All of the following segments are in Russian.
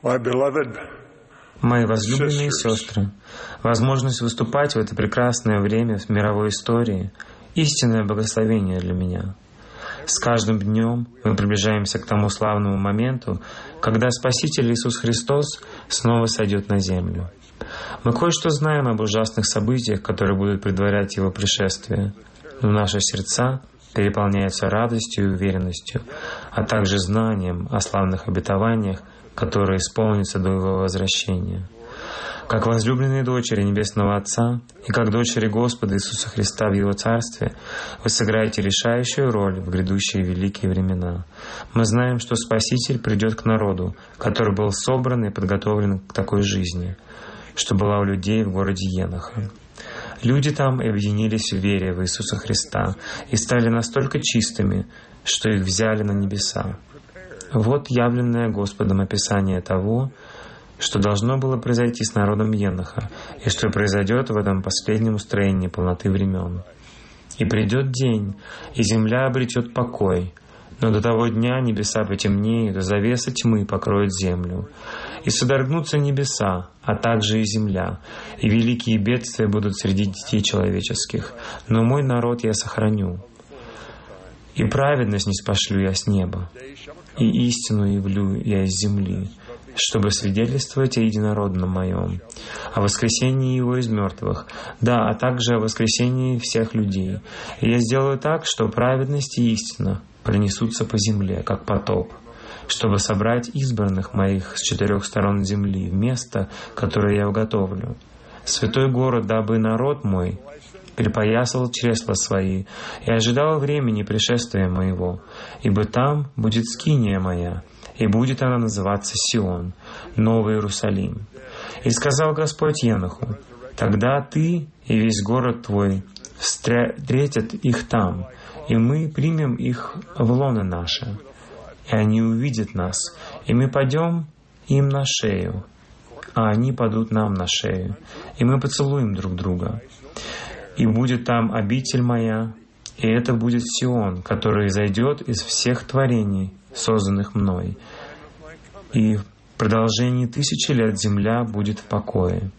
Мои возлюбленные сестры, возможность выступать в это прекрасное время в мировой истории — истинное благословение для меня. С каждым днем мы приближаемся к тому славному моменту, когда Спаситель Иисус Христос снова сойдет на землю. Мы кое-что знаем об ужасных событиях, которые будут предварять Его пришествие, но наши сердца переполняются радостью и уверенностью, а также знанием о славных обетованиях, которые исполнятся до Его возвращения. Как возлюбленные дочери Небесного Отца и как дочери Господа Иисуса Христа в Его Царстве, вы сыграете решающую роль в грядущие великие времена. Мы знаем, что Спаситель придет к народу, который был собран и подготовлен к такой жизни, что была у людей в городе Еноха. Люди там объединились в вере в Иисуса Христа и стали настолько чистыми, что их взяли на небеса. Вот явленное Господом описание того, что должно было произойти с народом Еноха, и что произойдет в этом последнем устроении полноты времен. «И придет день, и земля обретет покой, но до того дня небеса потемнеют, и завеса тьмы покроет землю. И содрогнутся небеса, а также и земля, и великие бедствия будут среди детей человеческих, но мой народ я сохраню. И праведность не спошлю я с неба, и истину явлю я из земли, чтобы свидетельствовать о единородном моем, о воскресении его из мертвых, да, а также о воскресении всех людей. И я сделаю так, что праведность и истина пронесутся по земле, как потоп, чтобы собрать избранных моих с 4 сторон земли в место, которое я уготовлю. Святой город, дабы народ мой перепоясывал чресла свои и ожидал времени пришествия моего, ибо там будет скиния моя, и будет она называться Сион, Новый Иерусалим. И сказал Господь Еноху: тогда ты и весь город твой встретят их там, и мы примем их в лоно наше. И они увидят нас, и мы падем им на шею, а они падут нам на шею, и мы поцелуем друг друга. И будет там обитель моя, и это будет Сион, который изойдет из всех творений, созданных мной, и в продолжении 1000 лет земля будет в покое.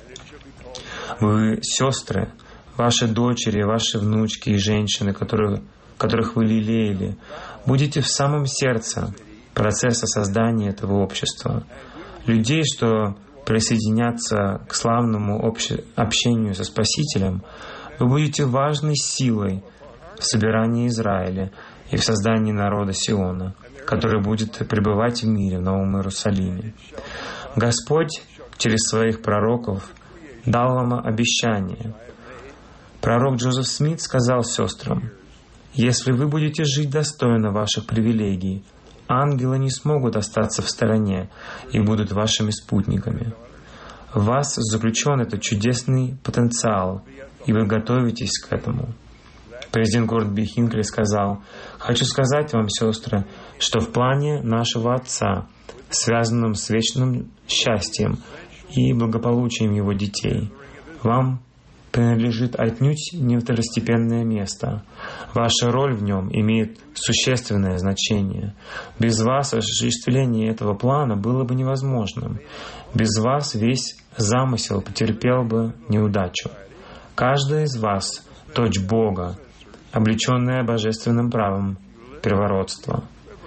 Вы, сестры, ваши дочери, ваши внучки и женщины, которых вы лелеяли, будете в самом сердце процесса создания этого общества. Людей, что присоединятся к славному общению со Спасителем, вы будете важной силой в собирании Израиля и в создании народа Сиона, который будет пребывать в мире, в Новом Иерусалиме. Господь через своих пророков дал вам обещание. Пророк Джозеф Смит сказал сестрам: «Если вы будете жить достойно ваших привилегий, ангелы не смогут остаться в стороне и будут вашими спутниками. В вас заключен этот чудесный потенциал, и вы готовитесь к этому». Президент Говард Би Хинкли сказал: «Хочу сказать вам, сестры, что в плане нашего Отца, связанном с вечным счастьем и благополучием Его детей, вам принадлежит отнюдь не второстепенное место. Ваша роль в нем имеет существенное значение. Без вас осуществление этого плана было бы невозможным. Без вас весь замысел потерпел бы неудачу. Каждая из вас — дочь Бога, облеченная божественным правом первородства».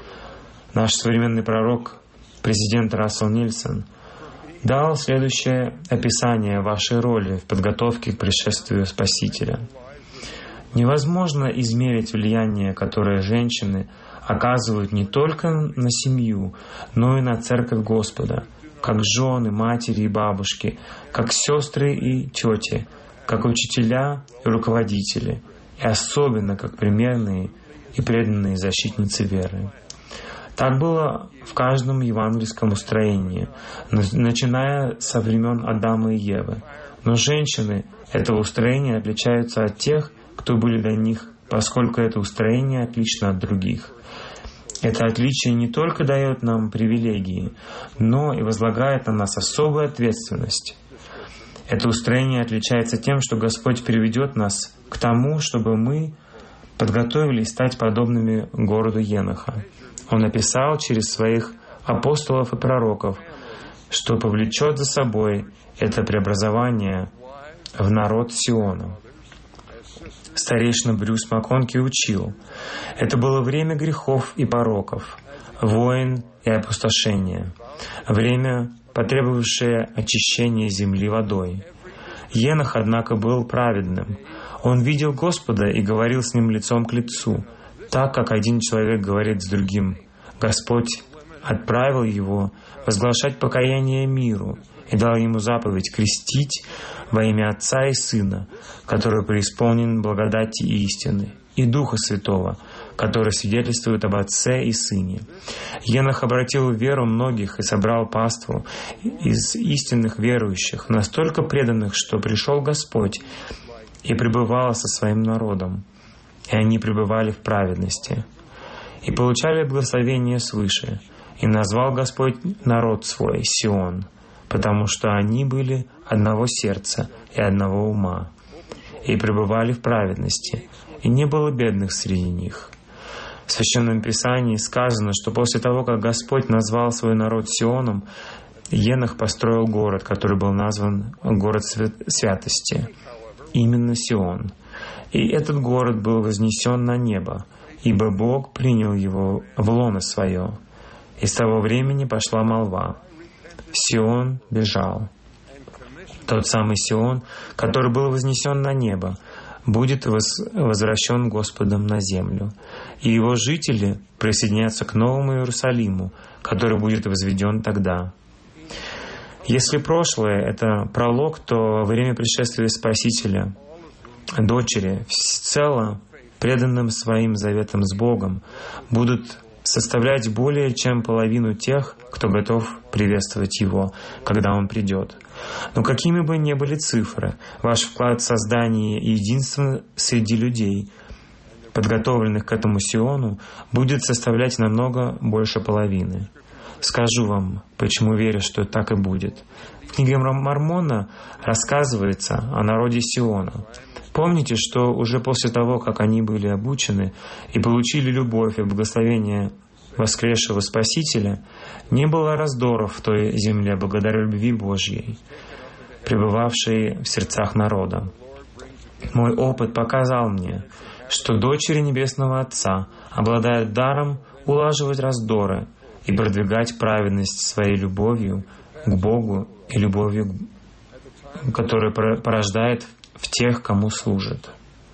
Наш современный пророк, президент Рассел Нильсон, дал следующее описание вашей роли в подготовке к пришествию Спасителя. Невозможно измерить влияние, которое женщины оказывают не только на семью, но и на церковь Господа, как жены, матери и бабушки, как сестры и тети, как учителя и руководители, и особенно как примерные и преданные защитницы веры. Так было в каждом евангельском устроении, начиная со времен Адама и Евы. Но женщины этого устроения отличаются от тех, кто были до них, поскольку это устроение отлично от других. Это отличие не только дает нам привилегии, но и возлагает на нас особую ответственность. Это устроение отличается тем, что Господь приведет нас к тому, чтобы мы подготовились стать подобными городу Еноха. Он описал через своих апостолов и пророков, что повлечет за собой это преобразование в народ Сиона. Старейшина Брюс Макконки учил: это было время грехов и пороков, войн и опустошения, время, потребовавшее очищения земли водой. Енох, однако, был праведным. Он видел Господа и говорил с Ним лицом к лицу, так как один человек говорит с другим. Господь отправил его возглашать покаяние миру и дал ему заповедь крестить во имя Отца и Сына, который преисполнен благодати и истины, и Духа Святого, который свидетельствует об Отце и Сыне. Енох обратил в веру многих и собрал паству из истинных верующих, настолько преданных, что пришел Господь и пребывал со своим народом, и они пребывали в праведности, и получали благословение свыше, и назвал Господь народ свой Сион, потому что они были одного сердца и одного ума, и пребывали в праведности, и не было бедных среди них. В Священном Писании сказано, что после того, как Господь назвал свой народ Сионом, Енох построил город, который был назван город святости, именно Сион. И этот город был вознесен на небо, ибо Бог принял его в лоно свое. И с того времени пошла молва: Сион бежал. Тот самый Сион, который был вознесен на небо, будет возвращен Господом на землю, и его жители присоединятся к новому Иерусалиму, который будет возведен тогда. Если прошлое — это пролог, то во время пришествия Спасителя дочери, всецело преданным своим заветам с Богом, будут составлять более чем половину тех, кто готов приветствовать Его, когда Он придет. Но какими бы ни были цифры, ваш вклад в создание и единство среди людей, подготовленных к этому Сиону, будет составлять намного больше половины. Скажу вам, почему верю, что так и будет. В книге Мормона рассказывается о народе Сиона. Помните, что уже после того, как они были обучены и получили любовь и благословение воскресшего Спасителя, не было раздоров в той земле благодаря любви Божьей, пребывавшей в сердцах народа. Мой опыт показал мне, что дочери Небесного Отца обладают даром улаживать раздоры и продвигать праведность своей любовью к Богу и любовью, которая порождает в тех, кому служат.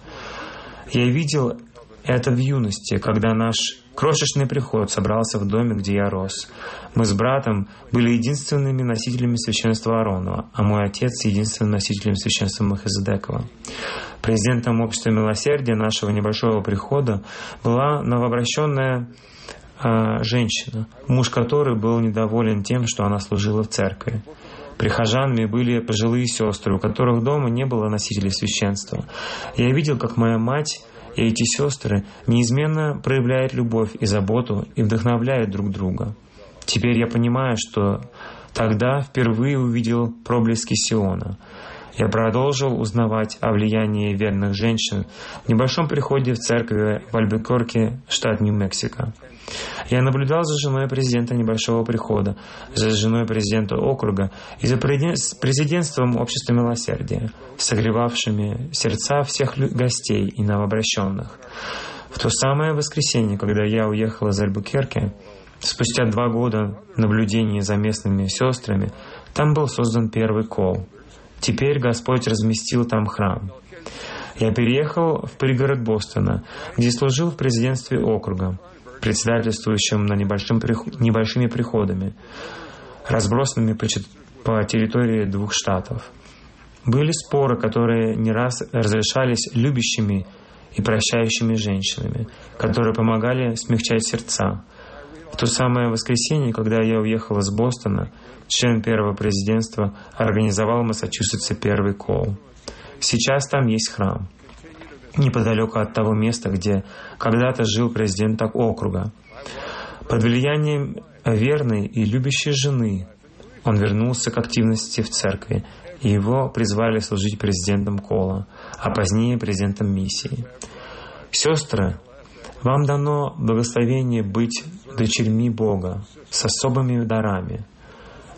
Я видел это в юности, когда наш крошечный приход собрался в доме, где я рос. Мы с братом были единственными носителями священства Ааронова, а мой отец — единственным носителем священства Мелхиседекова. Президентом Общества Милосердия нашего небольшого прихода была новообращенная женщина, муж которой был недоволен тем, что она служила в церкви. Прихожанами были пожилые сестры, у которых дома не было носителей священства. Я видел, как моя мать и эти сестры неизменно проявляют любовь и заботу и вдохновляют друг друга. Теперь я понимаю, что тогда впервые увидел проблески Сиона. Я продолжил узнавать о влиянии верных женщин в небольшом приходе в церкви в Альбукерке, штат Нью-Мексико. Я наблюдал за женой президента небольшого прихода, за женой президента округа и за президентством Общества Милосердия, согревавшими сердца всех гостей и новообращенных. В то самое воскресенье, когда я уехал из Альбукерке, спустя 2 года наблюдения за местными сестрами, там был создан первый кол. Теперь Господь разместил там храм. Я переехал в пригород Бостона, где служил в президентстве округа, председательствующим на небольшими приходами, разбросанными по территории 2 штатов. Были споры, которые не раз разрешались любящими и прощающими женщинами, которые помогали смягчать сердца. В то самое воскресенье, когда я уехал из Бостона, член первого президентства организовал в Массачусетсе первый кол. Сейчас там есть храм, неподалеку от того места, где когда-то жил президент округа. Под влиянием верной и любящей жены он вернулся к активности в церкви, и его призвали служить президентом кола, а позднее президентом миссии. Сестры, вам дано благословение быть дочерьми Бога с особыми дарами.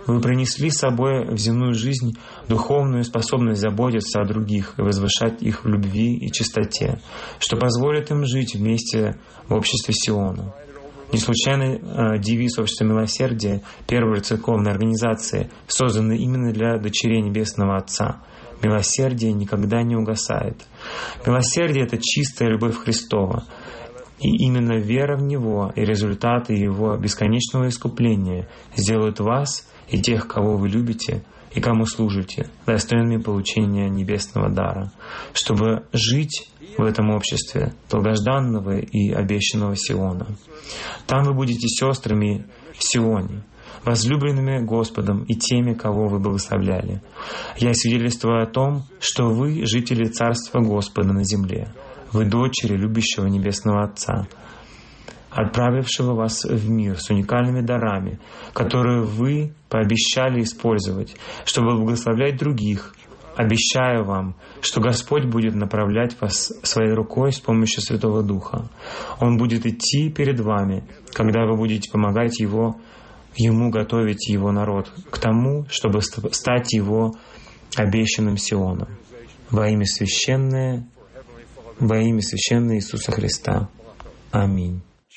Вы принесли с собой в земную жизнь духовную способность заботиться о других и возвышать их в любви и чистоте, что позволит им жить вместе в обществе Сиона. Не случайно девиз Общества Милосердия, первой церковной организации, созданной именно для дочерей Небесного Отца. Милосердие никогда не угасает. Милосердие — это чистая любовь Христова. И именно вера в Него и результаты Его бесконечного искупления сделают вас и тех, кого вы любите и кому служите, достойными получения небесного дара, чтобы жить в этом обществе долгожданного и обещанного Сиона. Там вы будете сестрами в Сионе, возлюбленными Господом и теми, кого вы благословляли. Я свидетельствую о том, что вы жители Царства Господа на земле. Вы дочери любящего Небесного Отца, отправившего вас в мир с уникальными дарами, которые вы пообещали использовать, чтобы благословлять других. Обещаю вам, что Господь будет направлять вас своей рукой с помощью Святого Духа. Он будет идти перед вами, когда вы будете помогать Ему готовить Его народ к тому, чтобы стать Его обещанным Сионом. Во имя священное Иисуса Христа. Аминь.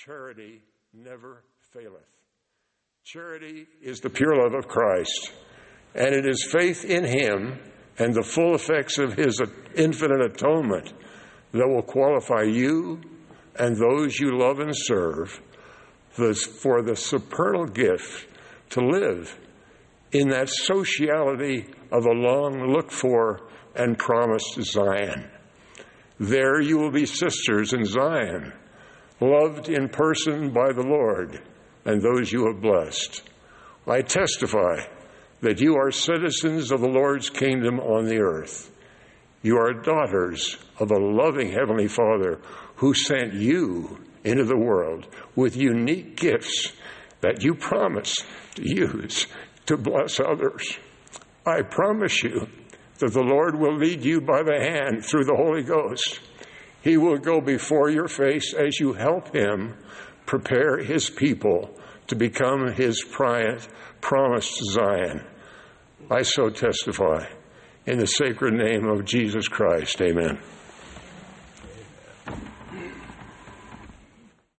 Charity is the pure love of Christ, and it is faith in Him and the full effects of His infinite atonement that will qualify you and those you love and serve for the supernal gift to live in that sociality of a long looked-for and promised Zion. There you will be sisters in Zion, loved in person by the Lord and those you have blessed. I testify that you are citizens of the Lord's kingdom on the earth. You are daughters of a loving Heavenly Father who sent you into the world with unique gifts that you promise to use to bless others. I promise you that the Lord will lead you by the hand through the Holy Ghost. He will go before your face as you help Him prepare His people to become His promised Zion. I so testify in the sacred name of Jesus Christ. Amen.